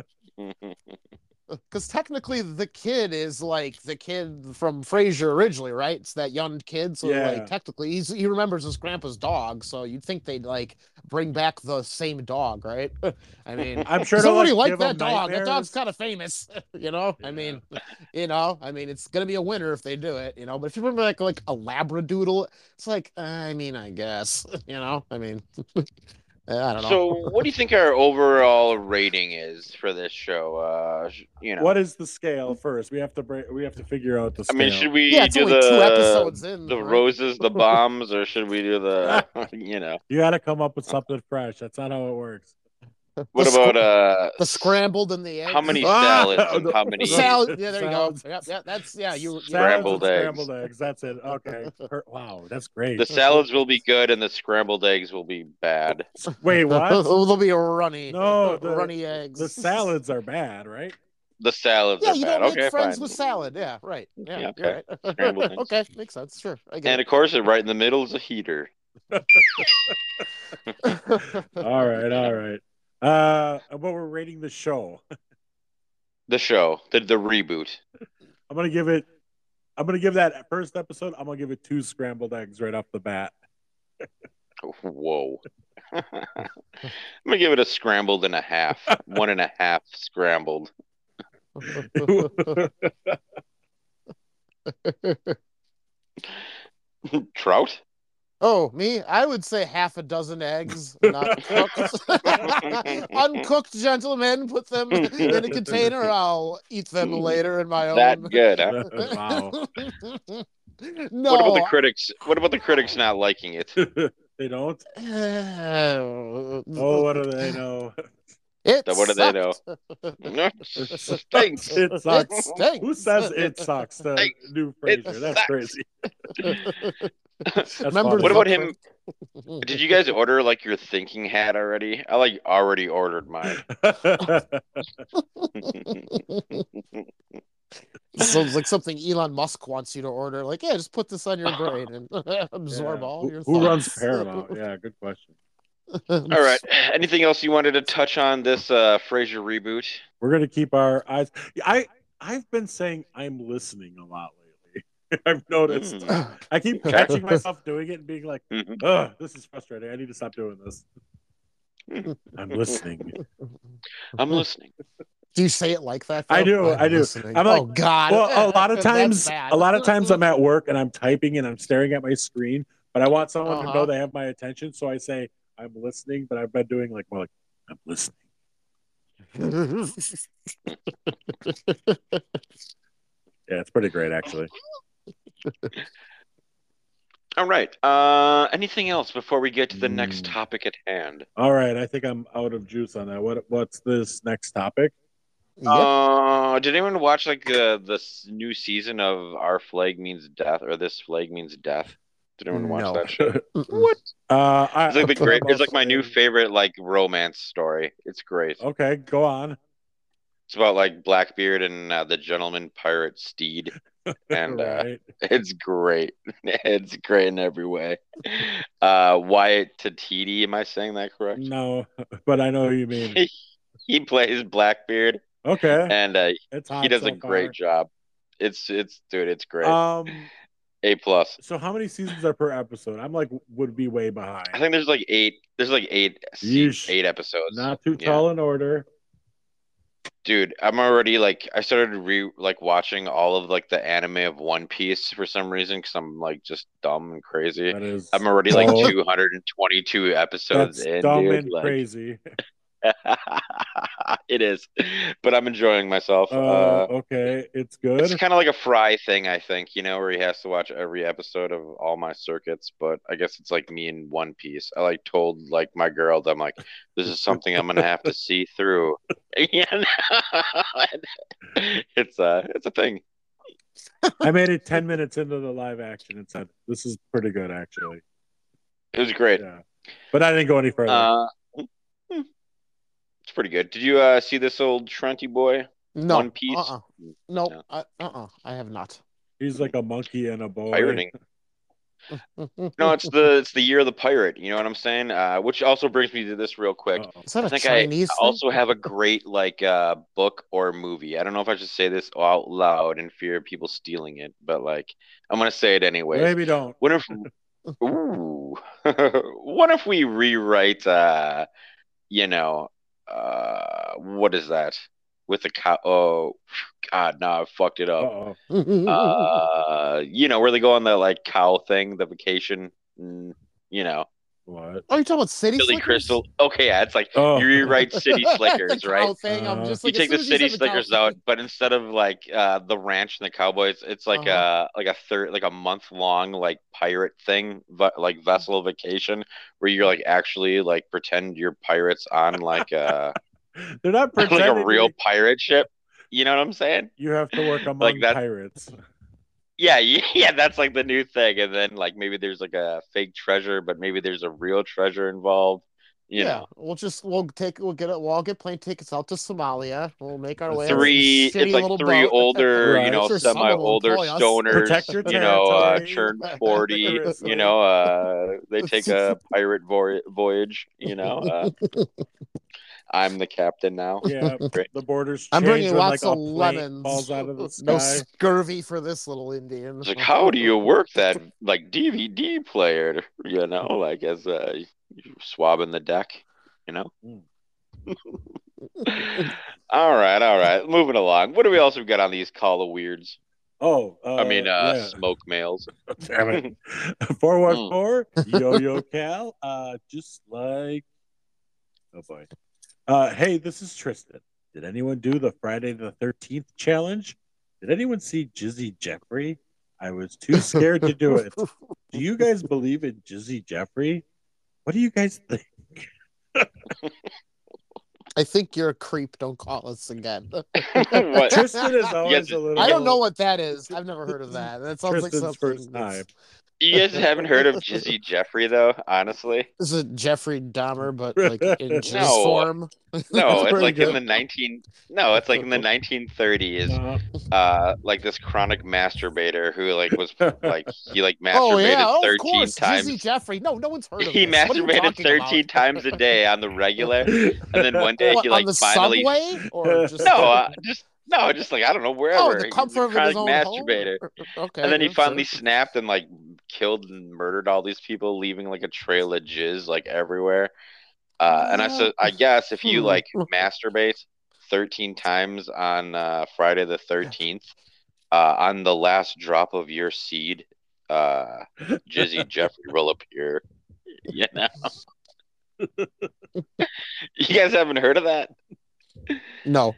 Because technically the kid is like the kid from Frasier originally, right? It's that young kid. So like technically he remembers his grandpa's dog. So you'd think they'd like bring back the same dog, right? I mean, I'm sure somebody liked that dog. That dog's kind of famous, you know? Yeah. I mean, it's gonna be a winner if they do it, you know. But if you remember like a Labradoodle, it's like, I mean, I guess, you know, I mean. I don't know. So, what do you think our overall rating is for this show? What is the scale first? We have to figure out the scale. I mean, should we do 2 episodes in, the roses, the bombs, or should we do the You got to come up with something fresh. That's not how it works. What about the scrambled and the eggs? How many salads and how many salad? Yeah, there you go. Yeah, that's you scrambled eggs. Scrambled eggs. That's it. Okay. Wow, that's great. The salads will be good and the scrambled eggs will be bad. Wait, what? They'll be runny. No, runny eggs. The salads are bad, right? The salads are bad. Yeah, you don't make friends fine. with salad. Yeah, right. Yeah, okay. Right. Okay, makes sense. Sure. And of course, right in the middle is a heater. All right. But we're rating the show. The show, the reboot. I'm gonna give that first episode. I'm gonna give it 2 scrambled eggs right off the bat. Whoa. I'm gonna give it a scrambled and a half. 1.5 scrambled. Trout? Oh, me? I would say half a dozen eggs, not cooked. Uncooked, gentlemen. Put them in a container. I'll eat them later in my own. That good, huh? Wow. No. What about the critics? What about the critics not liking it? They don't? What do they know? What do they know? Stinks. It sucks. It stinks. Who says it sucks? The new Frasier. That's crazy. Remember what about him? Did you guys order like your thinking hat already? I like already ordered mine. Sounds like something Elon Musk wants you to order. Like, yeah, just put this on your brain and absorb all your thoughts. Who runs Paramount? Yeah, good question. All right. Anything else you wanted to touch on this Frasier reboot? We're gonna keep our eyes. I've been saying I'm listening a lot lately. I've noticed. I keep catching myself doing it and being like, "Oh, this is frustrating. I need to stop doing this." I'm listening. I'm listening. Do you say it like that? Though? I do. Listening. I'm like, oh God. Well, a lot of times I'm at work and I'm typing and I'm staring at my screen, but I want someone to know they have my attention, so I say I'm listening. But I've been doing more like I'm listening. Yeah, it's pretty great actually. All right. Anything else before we get to the next topic at hand? All right. I think I'm out of juice on that. What's this next topic? Did anyone watch this new season of Our Flag Means Death or This Flag Means Death? Did anyone watch that shit? What? It's like my new favorite romance story. It's great. Okay, go on. It's about Blackbeard and the gentleman pirate Steed. And right. It's great. It's great in every way. Wyatt Tatiti, am I saying that correct? No, but I know who you mean. He plays Blackbeard. Okay. And he does a great job. It's great. A+. So how many seasons are per episode? I'm would be way behind. I think there's 8. There's 8 episodes. Not too tall in order. Dude, I'm already I started watching all of the anime of One Piece for some reason because I'm just dumb and crazy. I'm already 222 episodes in. Dumb and crazy. It is, but I'm enjoying myself. Okay, it's good. It's kind of like a Fry thing, I think, where he has to watch every episode of All My Circuits. But I guess it's me in One Piece. I told my girl that I'm this is something I'm gonna have to see through. It's a thing. I made it 10 minutes into the live action and said, "This is pretty good, actually." It was great, but I didn't go any further. It's pretty good. Did you see this old Shrenty boy? No. One Piece? No. I have not. He's like a monkey and a boy. Pirating. No, it's the year of the pirate. You know what I'm saying? Which also brings me to this real quick. Is that I think Chinese I also have a great book or movie. I don't know if I should say this out loud in fear of people stealing it, but I'm gonna say it anyway. Maybe don't. What if? What if we rewrite? What is that with the cow? Oh God, no, I fucked it up. Where they go on the cow thing, the vacation. What? Oh, you're talking about City Billy Slickers? Crystal. Okay, yeah, it's you rewrite City Slickers, right? Thing, I'm just you take the City Slickers out, but instead of the ranch and the cowboys, it's a month long pirate thing, vessel vacation where you're actually pretend you're pirates on they're not pretending a real pirate ship. You know what I'm saying? You have to work among pirates. Yeah, that's the new thing, and then maybe there's a fake treasure, but maybe there's a real treasure involved. You know, we'll get plane tickets out to Somalia. We'll make our way. It's three older, right. semi-older stoners, churn 40. They take a pirate voyage. I'm the captain now. Yeah, the borders. I'm bringing lots of lemons. Falls out of the sky. No scurvy for this little Indian. It's how do you work that DVD player? As you swabbing the deck. All right. Moving along. What do we also got on these Call of Weirds? Smoke mails. Damn it. 414 Yo Cal. Just like. Oh boy. Hey, this is Tristan. Did anyone do the Friday the 13th challenge? Did anyone see Jizzy Jeffrey? I was too scared to do it. Do you guys believe in Jizzy Jeffrey? What do you guys think? I think you're a creep. Don't call us again. Tristan is always a little... I don't know what that is. I've never heard of that. That sounds Tristan's like something. First time. You guys haven't heard of Jizzy Jeffrey, though, honestly? This is Jeffrey Dahmer, but in jizz form. No, it's in the 1930s. This chronic masturbator who was masturbated 13 times. Jizzy Jeffrey. No one's heard of He this. masturbated 13 times a day on the regular, and then one day he on the finally. subway or just No, just like I don't know, wherever. Oh, the comfort of his own masturbator. Home? Okay. And then he finally snapped and like killed and murdered all these people, leaving like a trail of jizz like everywhere. And I guess if you like masturbate 13 times on Friday the 13th, on the last drop of your seed, Jizzy Jeffrey will appear. You know. You guys haven't heard of that? No.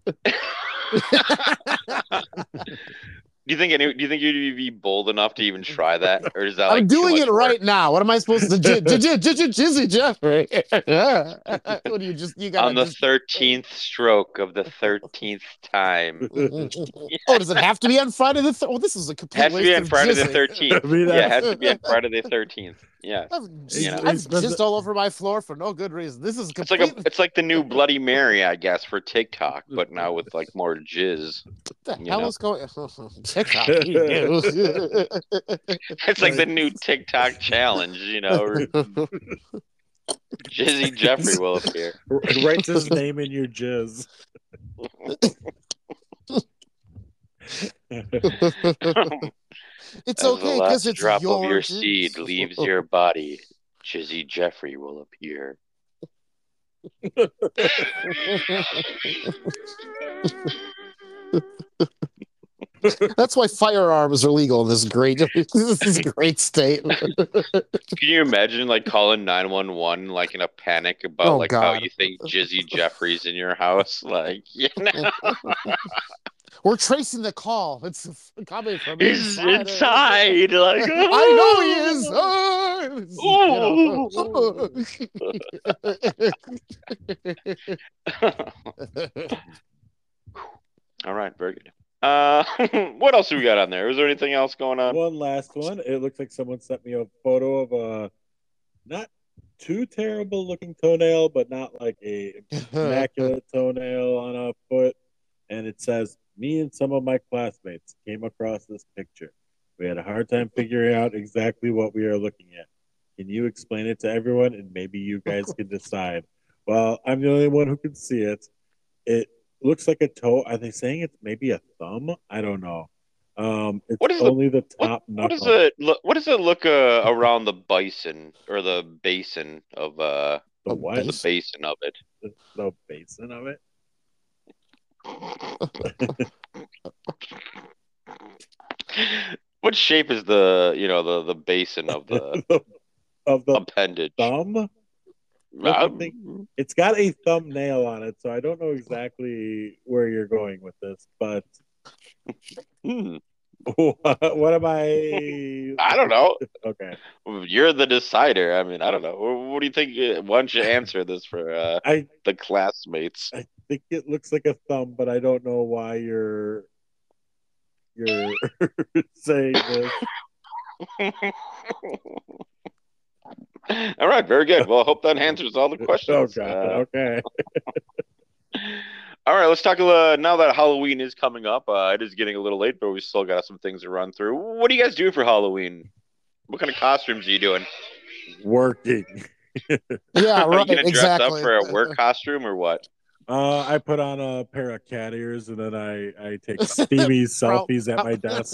Do you think you'd be bold enough to even try that, or is that? I'm doing it right now. What am I supposed to do? Jizzy Jeffrey. What do you got on the 13th stroke of the 13th time? Oh, does it have to be on Friday the 13th? Oh, this is a complete has to be on Friday the 13th. Yeah, it has to be on Friday the 13th. Yeah, I've just all over my floor for no good reason. This is complete. It's like the new Bloody Mary, I guess, for TikTok, but now with like more jizz. What the hell is going TikTok? It's like the new TikTok challenge, you know. Jizzy Jeffrey will appear. Write his name in your jizz. It's okay because it's drop of your seed leaves your body. Jizzy Jeffrey will appear. That's why firearms are legal in this great state. Can you imagine like calling 911 like in a panic about how you think Jizzy Jeffrey's in your house? Like, you know. We're tracing the call. It's coming from inside. Like, I know he is. All right, very good. What else do we got on there? Was there anything else going on? One last one. It looks like someone sent me a photo of a not too terrible looking toenail, but not like a immaculate toenail on a foot. And it says, "Me and some of my classmates came across this picture. We had a hard time figuring out exactly what we are looking at. Can you explain it to everyone, and maybe you guys can decide?" Well, I'm the only one who can see it. It looks like a toe. Are they saying it's maybe a thumb? I don't know. It's only the top knuckle. What does it look around the bison or the basin of the what? The basin of it. The basin of it. What shape is the basin of the of the appendage? Thumb? It's got a thumbnail on it, so I don't know exactly where you're going with this, but what am I? I don't know. Okay, you're the decider. I mean, I don't know. What do you think? Why don't you answer this for the classmates? I think it looks like a thumb, but I don't know why you're saying this. All right, very good. Well, I hope that answers all the questions. Oh, God. Okay. All right, let's talk now that Halloween is coming up. It is getting a little late, but we still got some things to run through. What do you guys do for Halloween? What kind of costumes are you doing? Working. Yeah, right. Are you gonna dress exactly. up for a work costume or what? I put on a pair of cat ears and then I take steamy selfies at my desk.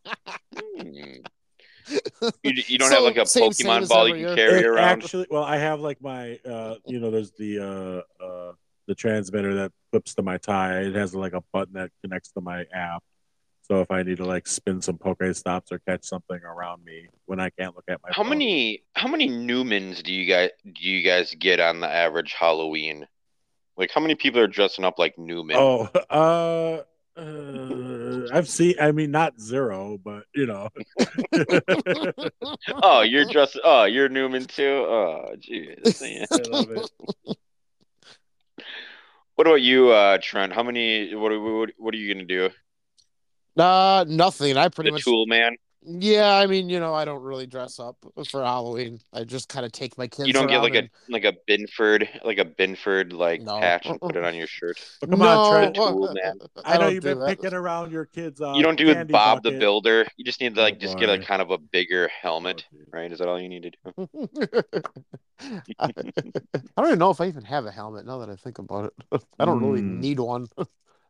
You don't have like a Pokemon ball you can carry around? Actually, well, I have like my there's the transmitter that clips to my tie. It has like a button that connects to my app. So if I need to like spin some Pokestops or catch something around me when I can't look at my phone. How many Newmans do you guys get on the average Halloween? Like how many people are dressing up like Newman? I've seen. I mean, not zero, but you know. Oh, you're Newman too. Oh, jeez. I love it. What about you, Trent? How many? What are you gonna do? Nothing. I pretty much Tool Man. Yeah, I mean, I don't really dress up for Halloween. I just kind of take my kids. You don't get like a Binford patch and put it on your shirt. But come on, Trent. Tool Man. I know you've been picking around your kids. You don't do with Bob the Builder. You just need to just get a kind of a bigger helmet, right? Is that all you need to do? I don't even know if I even have a helmet now that I think about it. I don't really need one.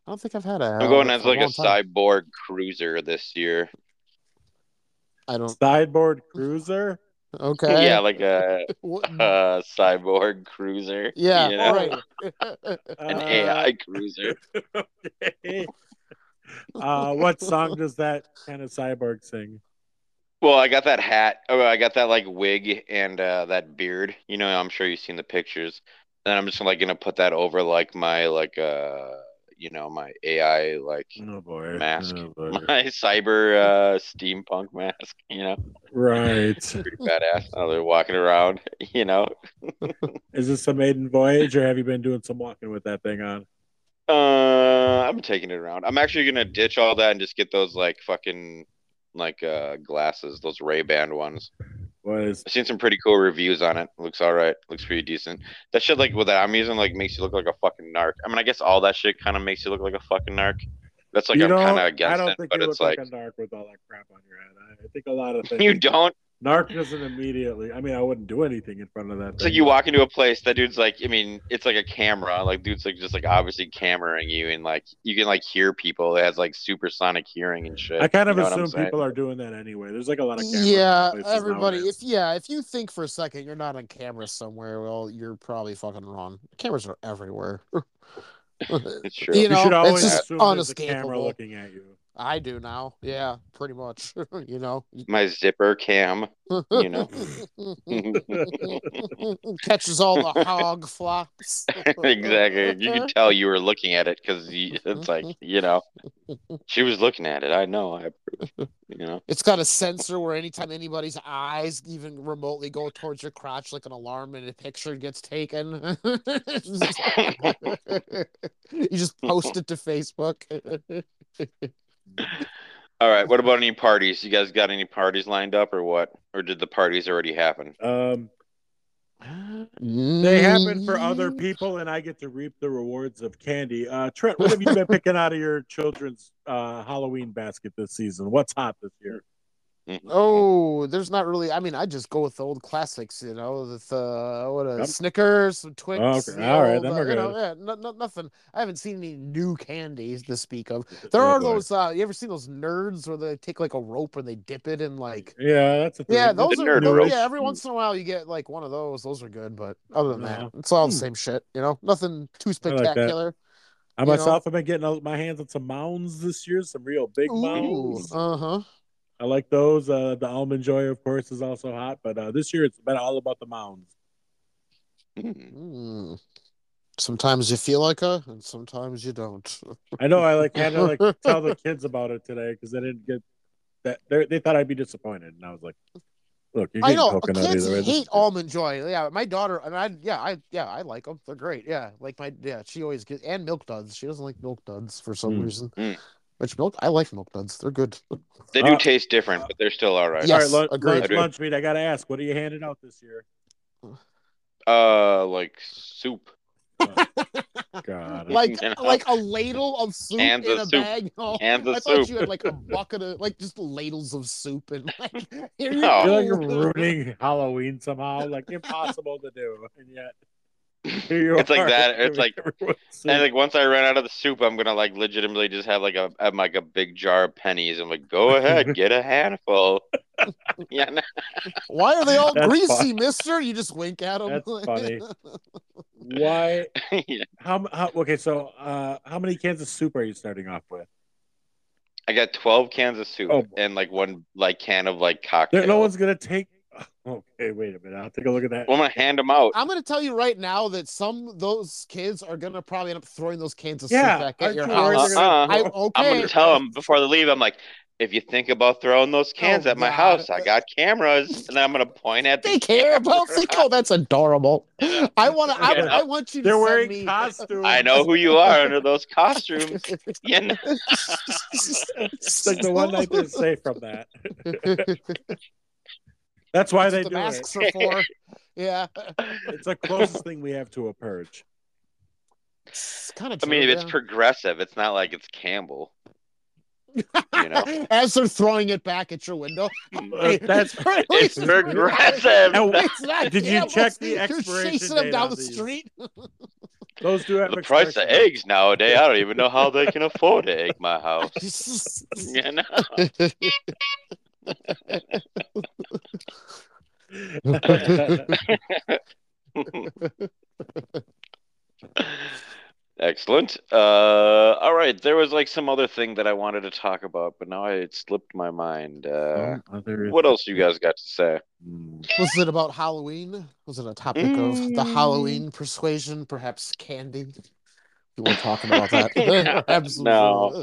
I don't think I've had a. I'm going as like a cyborg cruiser this year. I don't. Sideboard cruiser. Okay. Yeah, like a cyborg cruiser. Yeah, you know? right. An AI cruiser. Okay. What song does that kind of cyborg sing? Well, I got that hat. Oh, I got that like wig and that beard. You know, I'm sure you've seen the pictures. And I'm just like gonna put that over like my you know, my AI like mask, my cyber steampunk mask. You know, right? Pretty badass. Oh, they're walking around. You know, is this a maiden voyage, or have you been doing some walking with that thing on? I'm taking it around. I'm actually gonna ditch all that and just get those like fucking like glasses, those Ray-Ban ones. I've seen some pretty cool reviews on it. Looks all right. Looks pretty decent. That shit, like, what I'm using, like, makes you look like a fucking narc. I mean, I guess all that shit kind of makes you look like a fucking narc. That's like, I'm kind of against it. I don't think you look like a narc with all that crap on your head. I think a lot of things. You don't? Narc doesn't immediately. I mean, I wouldn't do anything in front of that. It's like you walk into a place, that dude's like, I mean, it's like a camera. Like, dude's like just like obviously cameraing you, and like you can like hear people. It has like supersonic hearing and shit. I kind of assume people are doing that anyway. There's like a lot of cameras. Yeah, everybody. If you think for a second you're not on camera somewhere, well, you're probably fucking wrong. Cameras are everywhere. It's true. You should always assume there's a camera looking at you. I do now. Yeah, pretty much. You know, my zipper cam. You know, catches all the hog flops. Exactly. You can tell you were looking at it because it's like, you know, she was looking at it. I know. You know, it's got a sensor where anytime anybody's eyes even remotely go towards your crotch, like an alarm, and a picture gets taken. You just post it to Facebook. All right. What about any parties? You guys got any parties lined up or what? Or did the parties already happen? They happen for other people, and I get to reap the rewards of candy. Trent, what have you been picking out of your children's Halloween basket this season? What's hot this year? Oh, there's not really. I mean, I just go with the old classics, you know, with Snickers, some Twix. Okay. All right, then we're good. Nothing. I haven't seen any new candies to speak of. There are those. You ever seen those nerds where they take like a rope and they dip it in like? Yeah, that's a thing. Yeah, those are. Yeah, every once in a while you get like one of those. Those are good, but other than that, it's all the same shit. You know, nothing too spectacular. I myself have been getting my hands on some mounds this year, some real big mounds. I like those. The Almond Joy, of course, is also hot, but this year it's been all about the mounds. Sometimes you feel like and sometimes you don't. I know. I had to tell the kids about it today because they didn't get that. They thought I'd be disappointed, and I was like, "Look, you're getting coconut kids either way." Hate Almond Joy. Yeah, my daughter and I like them. They're great. Yeah, like she always gets and Milk Duds. She doesn't like Milk Duds for some reason. Which I like Milk Duds. They're good. They do taste different, but they're still all right. Yes, all right, lunch meat. I gotta ask, what are you handing out this year? Like soup. God. Like a ladle of soup in a bag. Oh, I thought you had like a bucket of like just ladles of soup and like here you go. You're like ruining Halloween somehow, like impossible to do, and yet. It's like that. It's like, and like once I run out of the soup, I'm gonna like legitimately just have like a big jar of pennies. I'm like, go ahead, get a handful. Yeah. No. Why are they all greasy, Mister? You just wink at them. That's funny. Why? Yeah. How? Okay, so how many cans of soup are you starting off with? I got 12 cans of soup and like one like can of like cocktail. No one's gonna take. Okay, wait a minute. I'll take a look at that. Well, I'm gonna hand them out. I'm gonna tell you right now that those kids are gonna probably end up throwing those cans of soup back at your house. I'm gonna tell them before they leave. I'm like, if you think about throwing those cans at my house, I got cameras, and then I'm gonna point at. They care about the. Oh, that's adorable. I want you to. They're wearing costumes. I know who you are under those costumes. You know? It's like the one night they're safe from that. That's why they do masks it. Are for. Yeah, it's the closest thing we have to a purge. It's kind of. I mean, it's progressive. It's not like it's Campbell. You know, as they're throwing it back at your window. That's it's progressive. Did you check the expiration You're chasing them down the street. Those do have the price of eggs nowadays. I don't even know how they can afford to egg my house. You know. Excellent. All right. There was like some other thing that I wanted to talk about, but now it slipped my mind. What else you guys got to say? Was it about Halloween? Was it a topic of the Halloween persuasion? Perhaps candy? You were talking about that. No.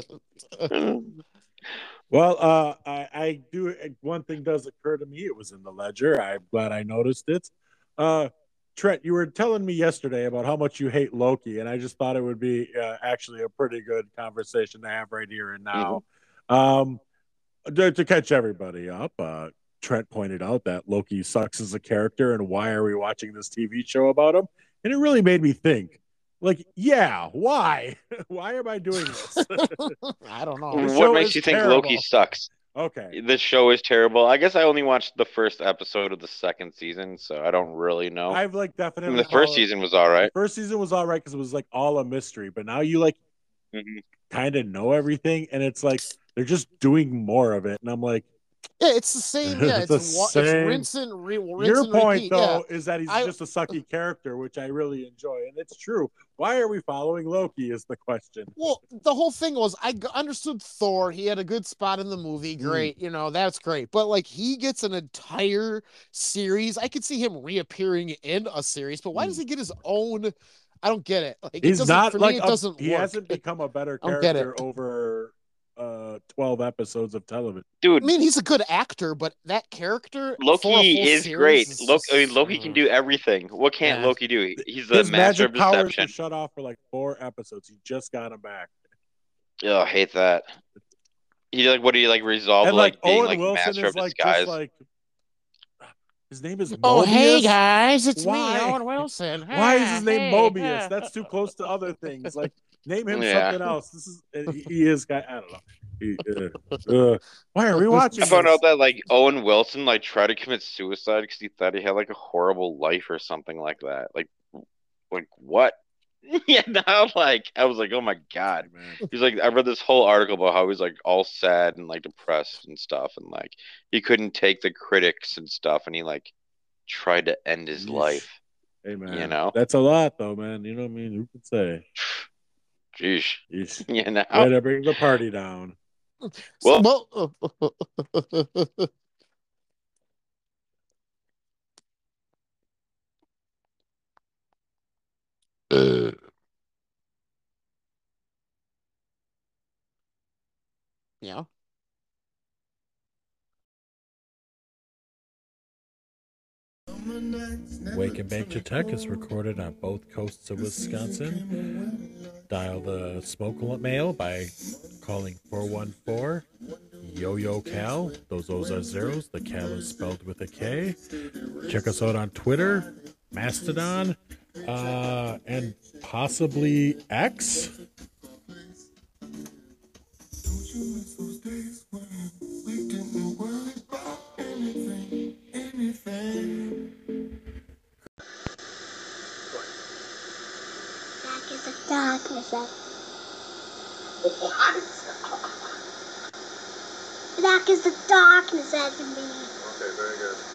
Well, I do. One thing does occur to me. It was in the ledger. I'm glad I noticed it. Trent, you were telling me yesterday about how much you hate Loki, and I just thought it would be actually a pretty good conversation to have right here and now. To catch everybody up, Trent pointed out that Loki sucks as a character, and why are we watching this TV show about him? And it really made me think. Like, yeah, why? Why am I doing this? I don't know. What makes you think Loki sucks? Okay. This show is terrible. I guess I only watched the first episode of the second season, so I don't really know. I've like definitely. The first season was all right. The first season was all right because it was like all a mystery, but now you like kind of know everything, and it's like they're just doing more of it, and I'm like, yeah, it's the same. Yeah, it's rinse and repeat. Your point, though, is that he's just a sucky character, which I really enjoy, and it's true. Why are we following Loki is the question. Well, the whole thing was I understood Thor. He had a good spot in the movie. Great. That's great. But like he gets an entire series. I could see him reappearing in a series, but why does he get his own? I don't get it. Like, he's not like he hasn't become a better character over 12 episodes of television. Dude, I mean, he's a good actor, but that character Loki is great. Loki can do everything. What can't Loki do? He's the master of deception. Powers were shut off for like 4 episodes. He just got him back. Oh, I hate that. He resolve and, like being Owen like Wilson master of like, disguise. Like, his name is Mobius. Oh, hey guys, it's me, Owen Wilson. Why is his name Mobius? That's too close to other things. Like, name him something else. He is guy. I don't know. Why are we watching? I found out that like Owen Wilson like tried to commit suicide because he thought he had like a horrible life or something like that. Like what? Yeah, now like I was like, oh my god. Man. He's like, I read this whole article about how he's like all sad and like depressed and stuff, and like he couldn't take the critics and stuff, and he like tried to end his life. Hey man, that's a lot though, man. You know what I mean? Who could say? Jeez. Way to bring the party down. Well, yeah. Wake and Bake to Tech is recorded on both coasts of Wisconsin. Dial the smoke mail by calling 414-YO-YO-CAL. Those O's are zeros. The Cal is spelled with a K. Check us out on Twitter, Mastodon, and possibly X. Darkness Black is the darkness at me. Okay, very good.